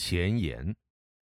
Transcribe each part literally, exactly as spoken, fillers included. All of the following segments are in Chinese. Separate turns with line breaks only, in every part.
前言：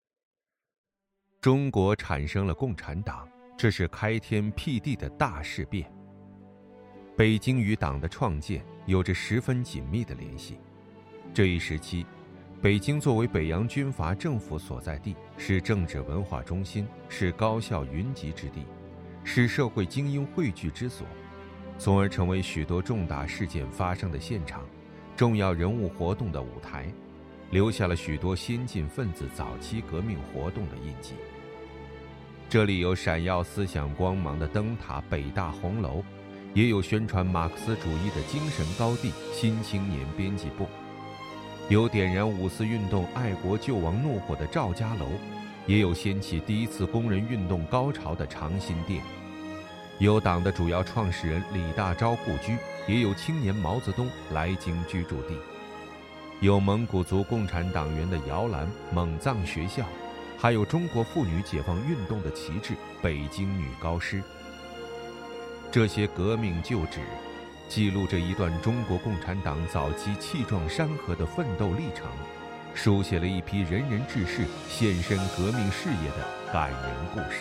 中国产生了共产党，这是开天辟地的大事变。北京与党的创建有着十分紧密的联系。这一时期，北京作为北洋军阀政府所在地，是政治文化中心，是高校云集之地，是社会精英汇聚之所，从而成为许多重大事件发生的现场，重要人物活动的舞台，留下了许多先进分子早期革命活动的印记。这里有闪耀思想光芒的灯塔北大红楼，也有宣传马克思主义的精神高地新青年编辑部，有点燃五四运动爱国救亡怒火的赵家楼，也有掀起第一次工人运动高潮的长辛店，有党的主要创始人李大钊故居，也有青年毛泽东来京居住地，有蒙古族共产党员的摇篮蒙藏学校，还有中国妇女解放运动的旗帜北京女高师。这些革命旧址记录着一段中国共产党早期气壮山河的奋斗历程，书写了一批仁人志士献身革命事业的感人故事。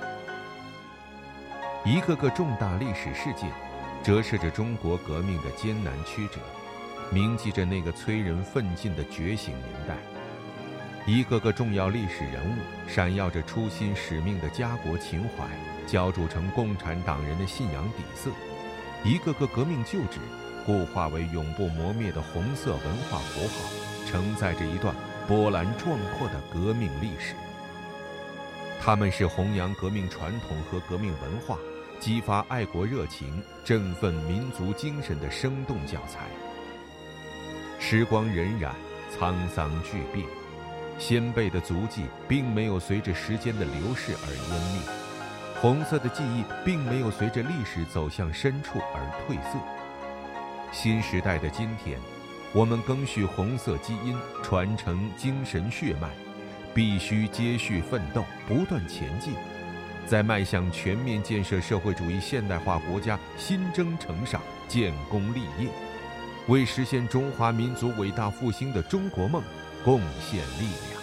一个个重大历史事件折射着中国革命的艰难曲折，铭记着那个催人奋进的觉醒年代。一个个重要历史人物闪耀着初心使命的家国情怀，浇筑成共产党人的信仰底色。一个个革命旧址固化为永不磨灭的红色文化符号，承载着一段波澜壮阔的革命历史。他们是弘扬革命传统和革命文化，激发爱国热情，振奋民族精神的生动教材。时光荏苒，沧桑巨变，先辈的足迹并没有随着时间的流逝而湮灭，红色的记忆并没有随着历史走向深处而褪色。新时代的今天，我们赓续红色基因，传承精神血脉，必须接续奋斗，不断前进，在迈向全面建设社会主义现代化国家新征程上建功立业，为实现中华民族伟大复兴的中国梦贡献力量。